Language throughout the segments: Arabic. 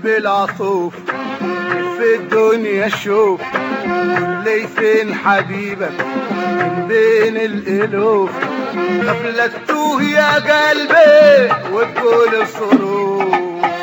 قلبي العطوف في الدنيا شوف لي فين حبيبك من بين الالوف غفلته يا قلبي وتقول الصروف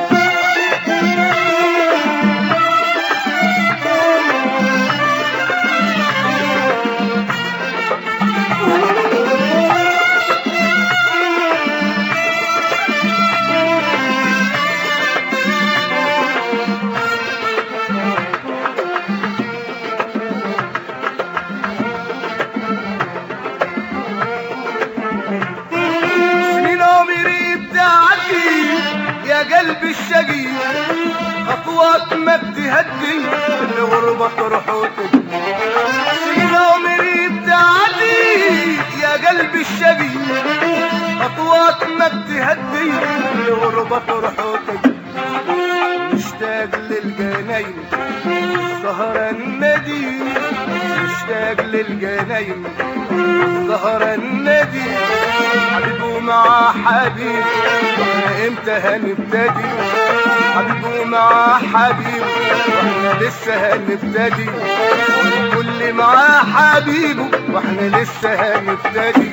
قلبي الشقي خطوات ما بتهدي الغربة ترحوتك سنين عمري بتعدي يا قلبي الشقي خطوات ما بتهدي الغربة ترحوتك مشتاق للجناين السهرة الندي مشتاق للجناين السهرة الندي حبيبه مع حبيب واحنا امتى هنبتدي حبيبه مع حبيب واحنا لسه هنبتدي كل معاه حبيبه واحنا لسه هنبتدي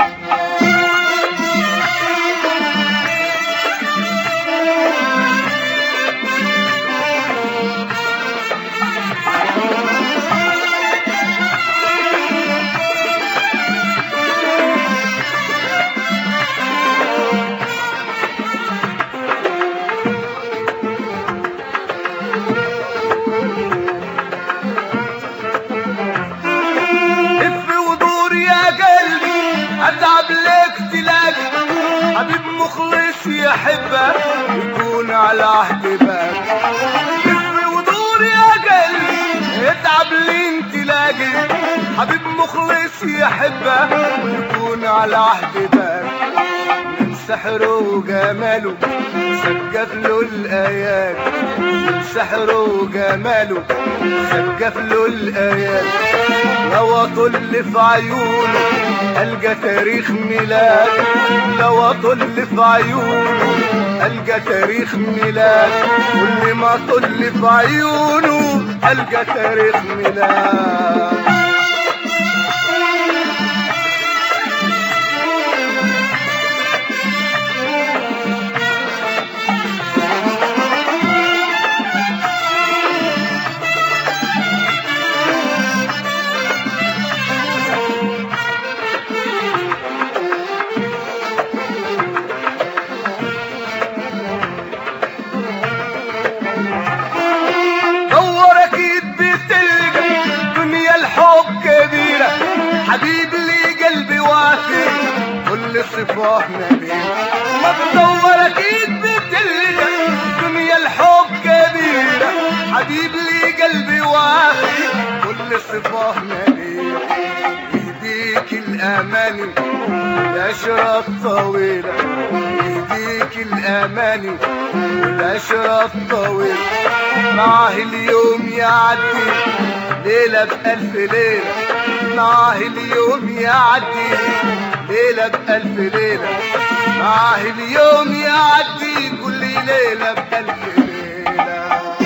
اتعب لك تلاقي حبيب مخلص يحبك يكون على عهد باب لف ودور يا قلبي اتعب لين تلاقي حبيب مخلص يحبك يكون على عهد باب من سحره وجماله سجف له الايات من سحره وجماله سجف له الايات لو اطل في عيونه القى تاريخ ميلاد لو اطل في عيونه القى تاريخ ميلاد واللي ما طل في عيونه القى تاريخ ميلاد حبيب لي قلبي وافي كل صفاه نبيل ما بدور اكيد بتلقى دنيا الحب كبيره حبيب لي قلبي وافي كل صفاه نبيل يهديك الاماني العشره الطويله يهديك الاماني العشره الطويله معاه اليوم يعدي ليله بألف ليله معاه اليوم يعدي ليلة بألف ليلة معاه اليوم يعدي كل ليلة بألف ليلة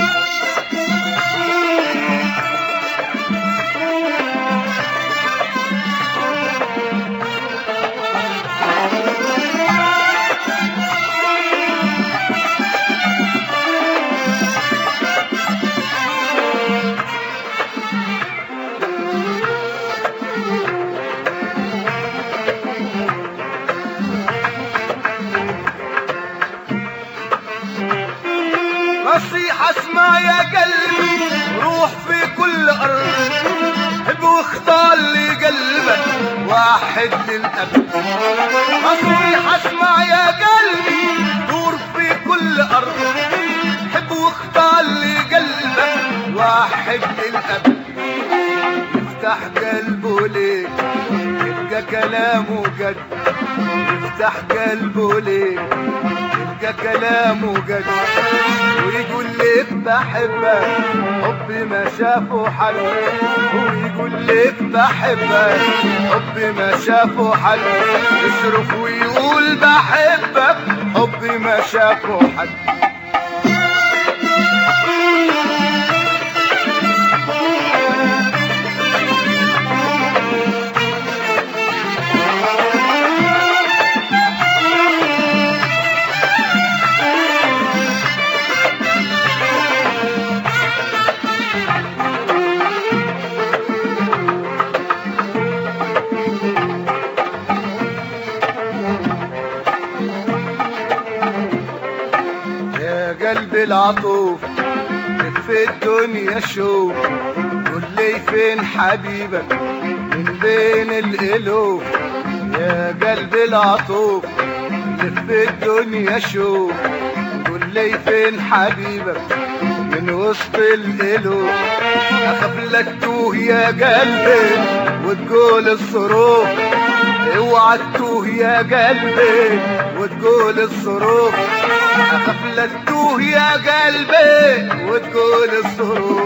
نصيحة اسمع يا قلبي روح في كل أرض حب واختار لي قلبك واحد للأبد نصيحة اسمع يا قلبي دور في كل أرض حب واختار لي قلبك واحد للأبد يفتح قلبه ليك يلقى كلامه جد يفتح قلبه ليك يلقى كلامه جد ويقول لك بحبك حب ما شافه حد ويقول لك بحبك حب ما شافه حد يصرخ ويقول بحبك حب ما شافه حد قلبي العطوف لف الدنيا شوف قول لي فين حبيبك من بين الالوف. يا قلبي العطوف لف الدنيا شوف قول لي فين حبيبك من وسط الالوف. اخاف لا تتوه يا قلبي وتقول الصروف، اوعى تتوه يا قلبي وتقول الصروف. اخاف لا تتوه يا قلبي وتقول الصروف.